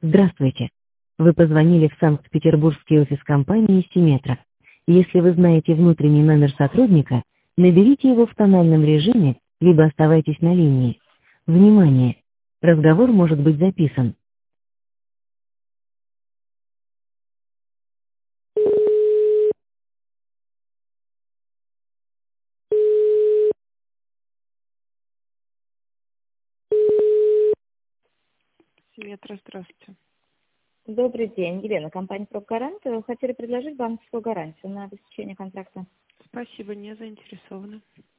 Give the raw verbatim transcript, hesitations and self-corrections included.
Здравствуйте. Вы позвонили в Санкт-Петербургский офис компании Симметра. Если вы знаете внутренний номер сотрудника, наберите его в тональном режиме, либо оставайтесь на линии. Внимание! Разговор может быть записан. Симметра, здравствуйте. Добрый день, Елена, компания «Прокгарант». Хотели предложить банковскую гарантию на обеспечение контракта. Спасибо, не заинтересованы.